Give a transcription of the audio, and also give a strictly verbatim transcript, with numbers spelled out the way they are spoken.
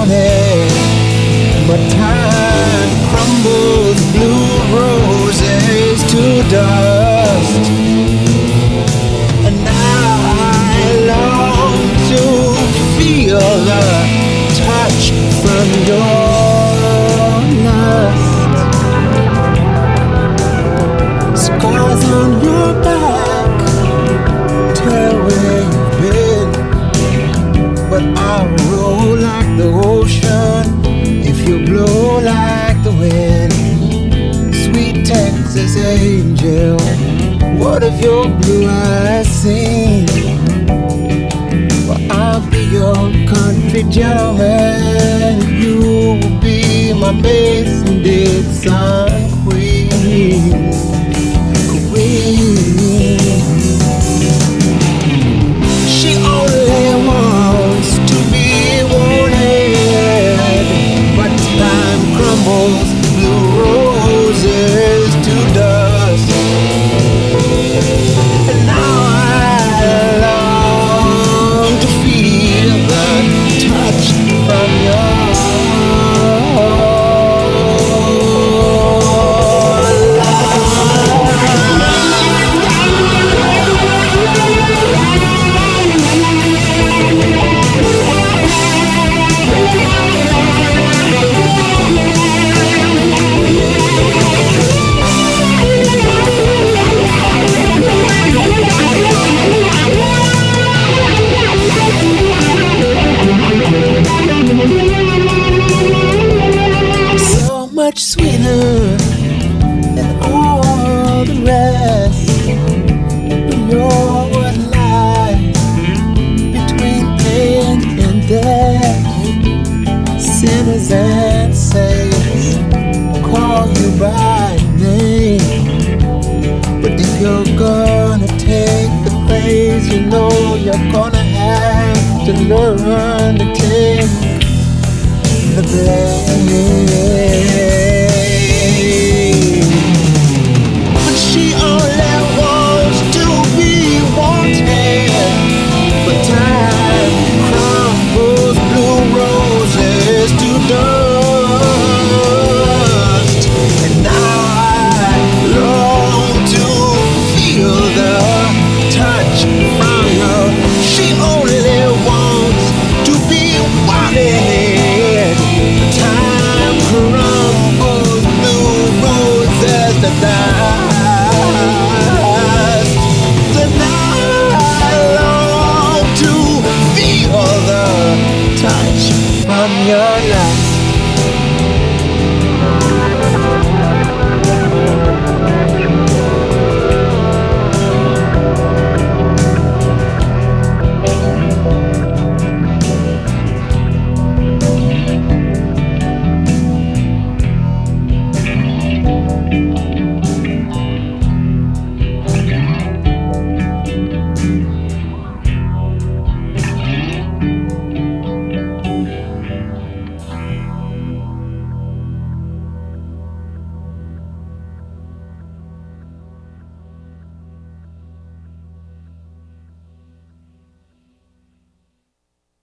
wanted, but time crumbles blue roses to dust. And now I long to feel the touch from your lust. Scars on your back tell where you've been, but I'll roll like the ocean if you blow like the wind. Sweet Texas angel, what if your blue eyes sing? Well, I'll be your country gentleman, and you will be my Mason-Dixon queen. Queen. She only wants to be wanted, but time crumbles blue roses to dust. And now I long to feel the touch from your much sweeter than all the rest. But you're what lies between pain and death. Sinners and saints call you by name, but if you're gonna take the praise, you know you're gonna have to learn to take the blame. But she only wants to be wanted, but time crumbles blue roses to dust. And now I long to feel the touch from her. She only wants to be wanted. Time crumbles blue roses to dust. And now I long to feel the touch from your love.